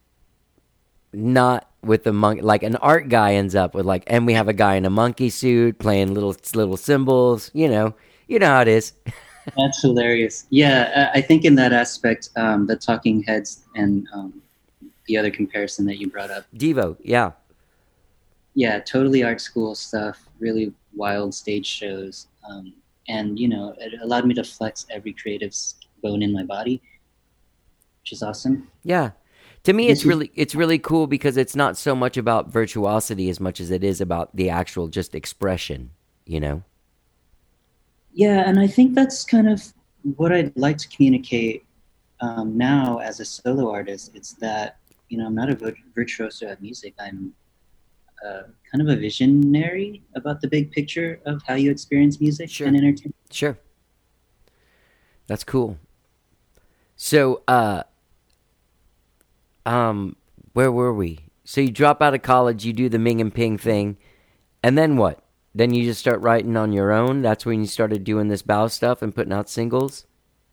not with the monkey. Like an art guy ends up with like, and we have a guy in a monkey suit playing little cymbals. You know how it is. that's hilarious. Yeah, I think in that aspect, the Talking Heads and the other comparison that you brought up, Devo, yeah. yeah, totally art school stuff, really wild stage shows. And, it allowed me to flex every creative bone in my body, which is awesome. Yeah. To me, This it's really cool because it's not so much about virtuosity as much as it is about the actual just expression, Yeah, and I think that's kind of what I'd like to communicate now as a solo artist. It's that, I'm not a virtuoso at music. I'm kind of a visionary about the big picture of how you experience music Sure. and entertainment. Sure. That's cool. So, where were we? So you drop out of college, you do the Ming and Ping thing, and then what? Then you just start writing on your own? That's when you started doing this bow stuff and putting out singles?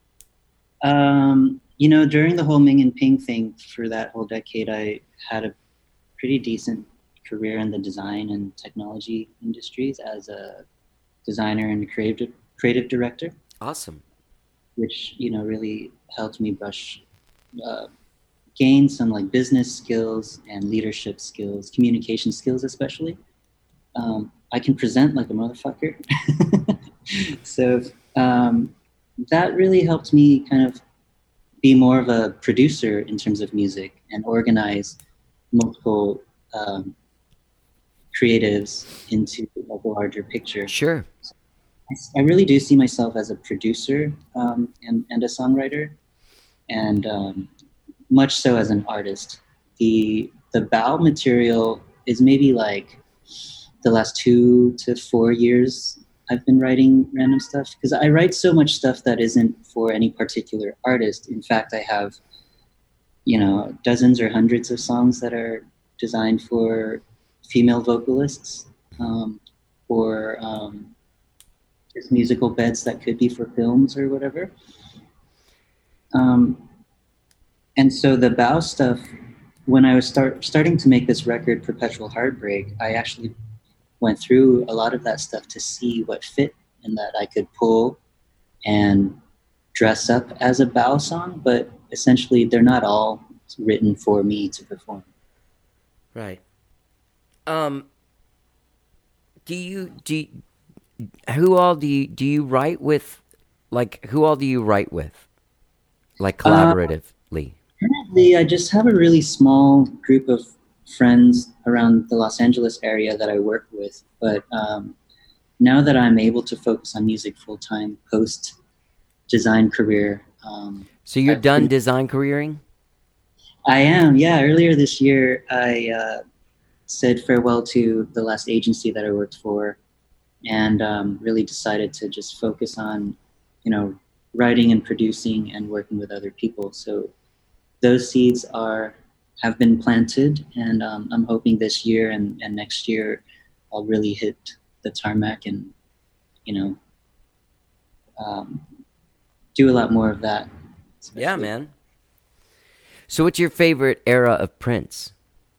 During the whole Ming and Ping thing for that whole decade, I had a pretty decent career in the design and technology industries as a designer and creative director, Awesome. which, really helped me gain some like business skills and leadership skills, communication skills, especially. I can present like a motherfucker. So that really helped me kind of be more of a producer in terms of music and organize multiple creatives into like a larger picture. Sure. I really do see myself as a producer and a songwriter, and much so as an artist. The bow material is maybe like the last 2 to 4 years I've been writing random stuff, because I write so much stuff that isn't for any particular artist. In fact, I have dozens or hundreds of songs that are designed for female vocalists, or just musical beds that could be for films or whatever. And so the bow stuff, when I was starting to make this record, Perpetual Heartbreak, I actually went through a lot of that stuff to see what fit and that I could pull and dress up as a bow song, but essentially they're not all written for me to perform. Right. Who all do you write with? Like, who all do you write with? Like, collaboratively? Currently, I just have a really small group of friends around the Los Angeles area that I work with. But now that I'm able to focus on music full-time post-design career. So you're done design careering? I am, yeah. Earlier this year, I said farewell to the last agency that I worked for, and really decided to just focus on, writing and producing and working with other people. So those seeds have been planted, and I'm hoping this year and next year I'll really hit the tarmac and, do a lot more of that. Yeah, man. So what's your favorite era of Prince?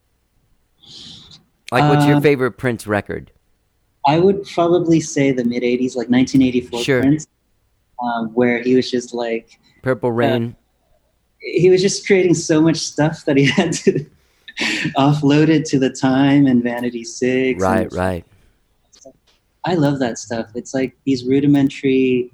Like, what's your favorite Prince record? I would probably say the mid-'80s, like 1984 Sure. Prince, where he was just like, Purple Rain? he was just creating so much stuff that he had to offload it to the Time and Vanity Six. Right. I love that stuff. It's like these rudimentary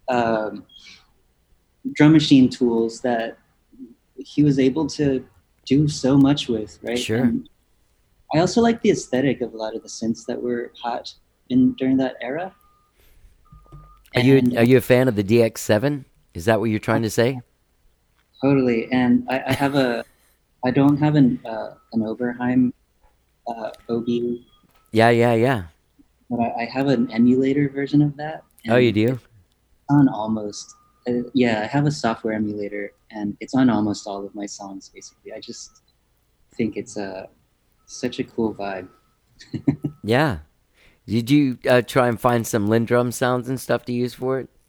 drum machine tools that he was able to do so much with, right? Sure. And I also like the aesthetic of a lot of the synths that were hot during that era. Are you a fan of the DX7? Is that what you're trying to say? Totally. And I don't have an Oberheim OB. Yeah. But I have an emulator version of that. Oh, you do? On almost Yeah, I have a software emulator, and it's on almost all of my songs. Basically, I just think it's such a cool vibe. Yeah. Did you try and find some Lindrum sounds and stuff to use for it?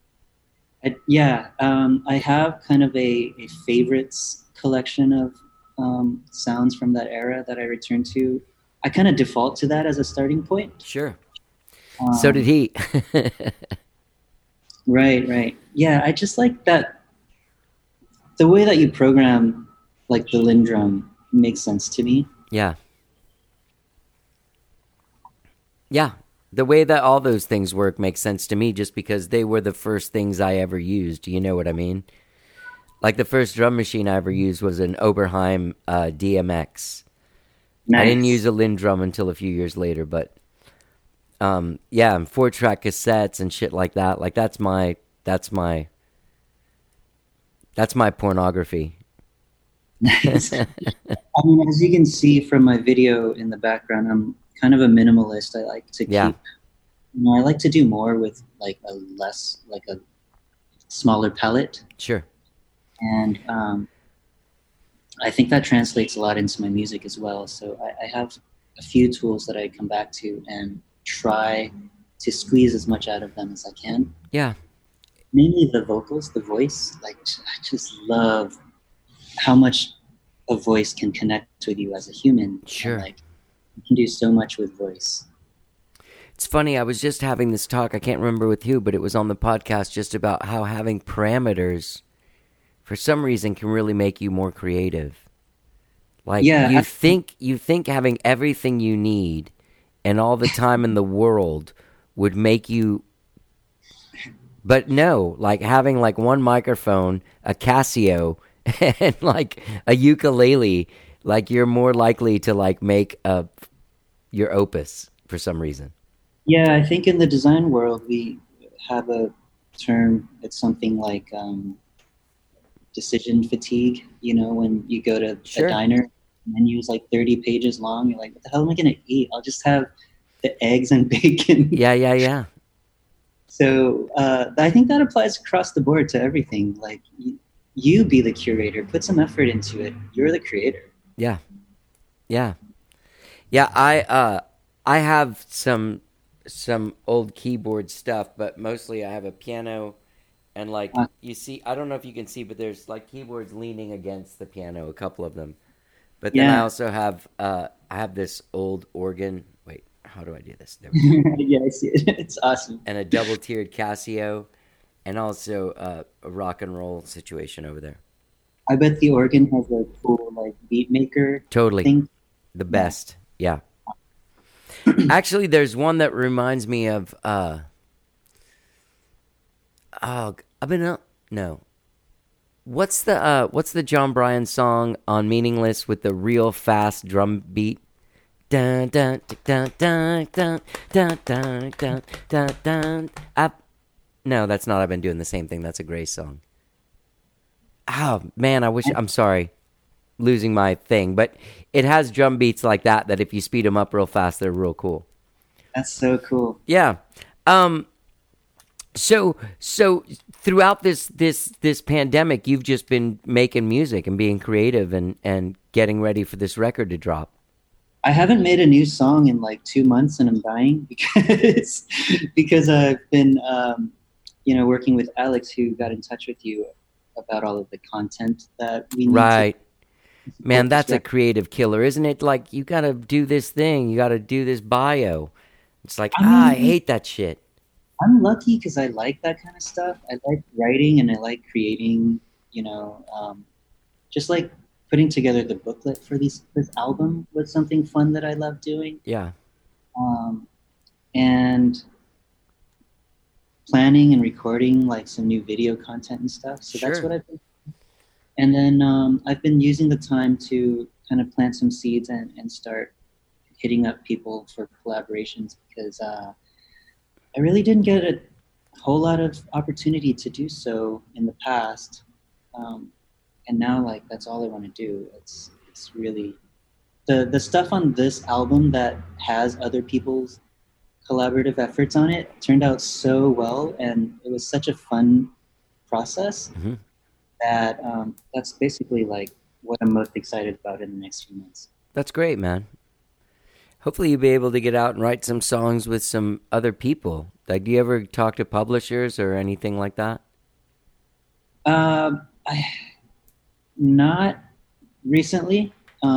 I have kind of a favorites collection of sounds from that era that I return to. I kind of default to that as a starting point. Sure. So did he. Right. Yeah, I just like that. The way that you program, like the Lindrum, makes sense to me. Yeah. Yeah. The way that all those things work makes sense to me just because they were the first things I ever used. You know what I mean? Like the first drum machine I ever used was an Oberheim DMX. Nice. I didn't use a Lindrum until a few years later, but yeah, and 4-track cassettes and shit like that. Like that's my pornography. Nice. I mean, as you can see from my video in the background, I'm kind of a minimalist. I like to keep, Yeah. I like to do more with like a smaller palette. Sure. And I think that translates a lot into my music as well. So I have a few tools that I come back to and try to squeeze as much out of them as I can. Yeah. Mainly the vocals, the voice. Like, I just love how much a voice can connect with you as a human. Sure. And, like, you can do so much with voice. It's funny, I was just having this talk, I can't remember with who, but it was on the podcast just about how having parameters for some reason can really make you more creative. Like you think having everything you need and all the time in the world would make you, but no, like having like one microphone, a Casio, and like a ukulele, like you're more likely to like make your opus for some reason. Yeah, I think in the design world we have a term. It's something like decision fatigue. You know, when you go to Sure. a diner, the menu's like 30 pages long. You're like, what the hell am I going to eat? I'll just have the eggs and bacon. Yeah. So I think that applies across the board to everything. Like, you be the curator. Put some effort into it. You're the creator. Yeah. I have some old keyboard stuff, but mostly I have a piano, and like you see, I don't know if you can see, but there's like keyboards leaning against the piano, a couple of them. But then I Yeah. also have I have this old organ. Wait, how do I do this? There we go. Yeah, I see it. It's awesome. And a double-tiered Casio, and also a rock and roll situation over there. I bet the organ has a cool like beat maker Totally. thing. The best. Yeah. Actually, there's one that reminds me of What's the John Bryan song on Meaningless with the real fast drum beat? Dun dun dun dun dun dun dun dun dun dun. No, that's not. I've been doing the same thing. That's a Grace song. Oh man, I'm sorry, losing my thing, but it has drum beats like that if you speed them up real fast, they're real cool. That's so cool. Yeah. So throughout this pandemic, you've just been making music and being creative and getting ready for this record to drop. I haven't made a new song in like 2 months, and I'm dying because I've been working with Alex, who got in touch with you about all of the content that we need. Right. To Man, that's a record. creative killer, isn't it? Like, you got to do this thing. You got to do this bio. It's like, I I hate that shit. I'm lucky because I like that kind of stuff. I like writing and I like creating, just like putting together the booklet for this album was something fun that I love doing. Yeah. And planning and recording like some new video content and stuff. So that's Sure. what I've been. And then I've been using the time to kind of plant some seeds and start hitting up people for collaborations because I really didn't get a whole lot of opportunity to do so in the past. And now, like, that's all I want to do. It's really the stuff on this album that has other people's collaborative efforts on it turned out so well, and it was such a fun process, Mhm. that's basically like what I'm most excited about in the next few months. That's great, man. Hopefully you'll be able to get out and write some songs with some other people. Like, do you ever talk to publishers or anything like that? Not recently.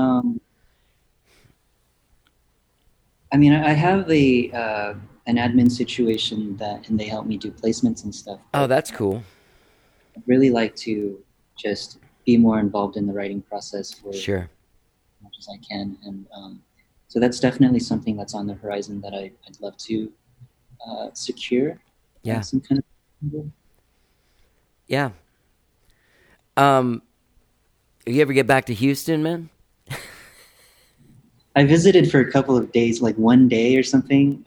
I mean, I have an admin situation and they help me do placements and stuff. Oh, that's cool. I'd really like to just be more involved in the writing process for Sure. as much as I can, and so that's definitely something that's on the horizon that I'd love to secure. Yeah. Some kind of. Yeah. You ever get back to Houston, man? I visited for a couple of days, like one day or something.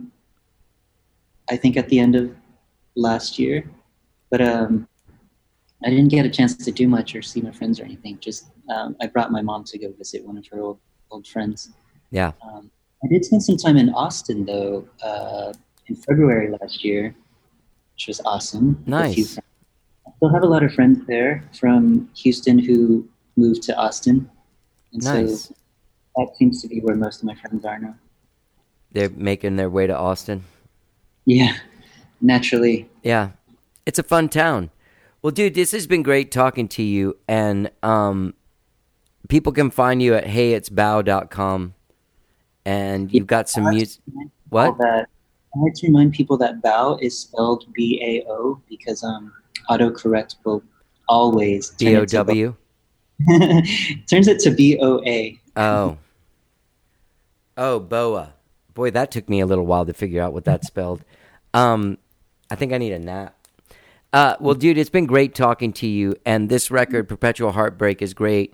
I think at the end of last year, but I didn't get a chance to do much or see my friends or anything. Just I brought my mom to go visit one of her old friends. Yeah. I did spend some time in Austin though, in February last year, which was awesome. with a few Nice. friends. I still have a lot of friends there from Houston who moved to Austin, and Nice. so that seems to be where most of my friends are now. They're making their way to Austin. Yeah, naturally. Yeah. It's a fun town. Well, dude, this has been great talking to you. And people can find you at heyitsbow.com. And you've got some music. What? I like to remind people that bow is spelled B-A-O because autocorrect will always turn it to B-O-W? turns it to B-O-A. Oh. Oh, Boa. Boy, that took me a little while to figure out what that spelled. I think I need a nap. Well, dude, it's been great talking to you. And this record, Perpetual Heartbreak, is great.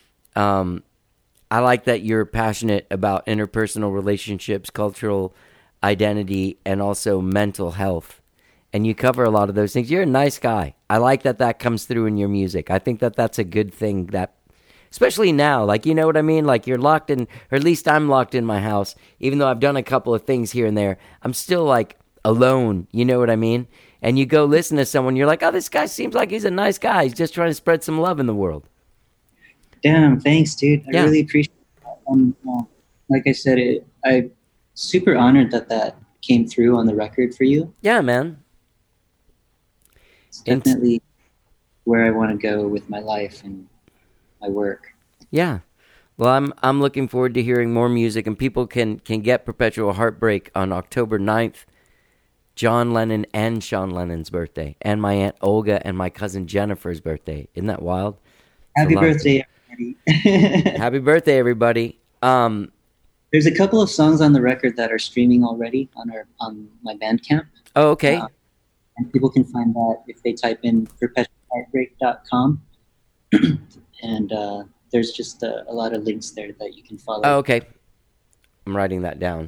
I like that you're passionate about interpersonal relationships, cultural identity, and also mental health. And you cover a lot of those things. You're a nice guy. I like that that comes through in your music. I think that that's a good thing, that, especially now, like, you know what I mean? Like, you're locked in, or at least I'm locked in my house. Even though I've done a couple of things here and there, I'm still, like, alone. You know what I mean? And you go listen to someone, you're like, oh, this guy seems like he's a nice guy. He's just trying to spread some love in the world. Damn, thanks, dude. I Yeah. really appreciate that. Like I said, I'm super honored that came through on the record for you. Yeah, man. It's definitely where I want to go with my life and my work. Yeah. Well, I'm looking forward to hearing more music, and people can get Perpetual Heartbreak on October 9th. John Lennon and Sean Lennon's birthday, and my Aunt Olga and my cousin Jennifer's birthday. Isn't that wild? It's Happy a lot. birthday, everybody. Happy birthday, everybody. There's a couple of songs on the record that are streaming already on my Bandcamp. Oh, okay. And people can find that if they type in perpetualheartbreak.com. And there's just a lot of links there that you can follow. Oh, okay. I'm writing that down.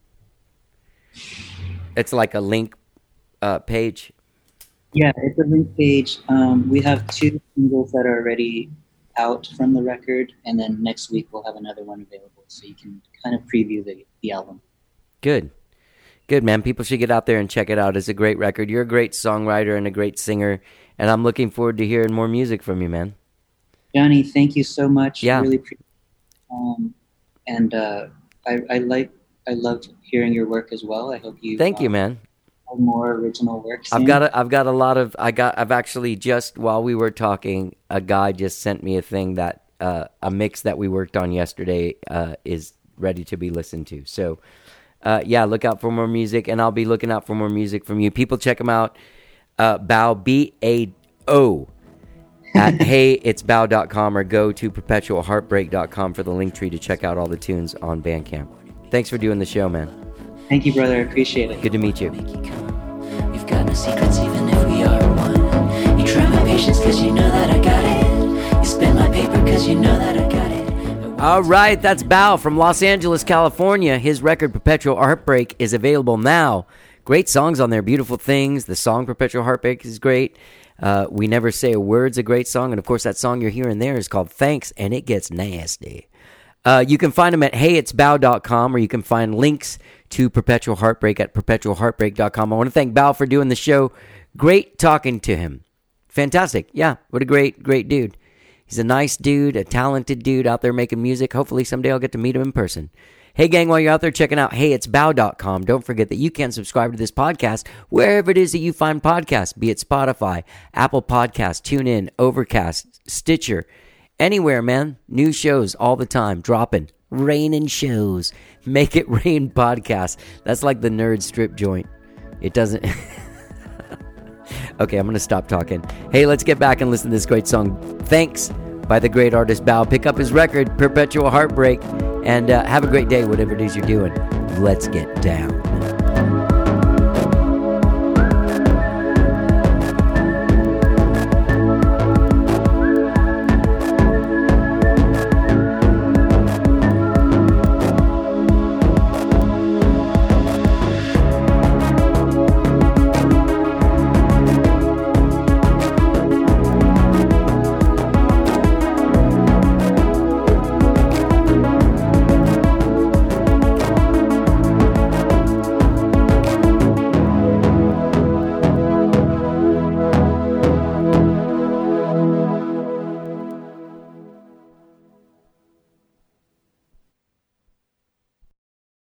It's like a link page. Yeah, it's a link page. We have 2 singles that are already out from the record, and then next week we'll have another one available, so you can kind of preview the album. Good. Good, man. People should get out there and check it out. It's a great record. You're a great songwriter and a great singer, and I'm looking forward to hearing more music from you, man. Johnny, thank you so much. Yeah. I really appreciate it. And I love hearing your work as well. I hope you Thank you, man. have more original work soon. I've actually just, while we were talking, a guy just sent me a thing that, a mix that we worked on yesterday, is ready to be listened to. So, yeah, look out for more music, and I'll be looking out for more music from you. People check them out. Bow, B-A-O, at heyitsbow.com, or go to perpetualheartbreak.com for the link tree to check out all the tunes on Bandcamp. Thanks for doing the show, man. Thank you, brother. I appreciate it. Good to meet you. We've got no secrets even if we are one. You try my patience cause you know that I got it. You spin my paper cause you know that I got it. All right, that's Bao from Los Angeles, California. His record, Perpetual Heartbreak, is available now. Great songs on there, beautiful things. The song Perpetual Heartbreak is great. We Never Say a Word's a great song. And, of course, that song you're hearing there is called Thanks, and it gets nasty. You can find him at heyitsbow.com, or you can find links to Perpetual Heartbreak at perpetualheartbreak.com. I want to thank Bao for doing the show. Great talking to him. fantastic. Yeah, what a great dude. He's a nice dude, a talented dude out there making music. Hopefully someday I'll get to meet him in person. Hey, gang, while you're out there checking out heyitsbow.com, don't forget that you can subscribe to this podcast wherever it is that you find podcasts, be it Spotify, Apple Podcasts, TuneIn, Overcast, Stitcher, anywhere, man. New shows all the time, dropping. Raining shows. Make It Rain podcast. That's like the nerd strip joint. It doesn't... Okay, I'm going to stop talking. Hey, let's get back and listen to this great song, Thanks, by the great artist Bow. Pick up his record, Perpetual Heartbreak, and have a great day, whatever it is you're doing. Let's get down.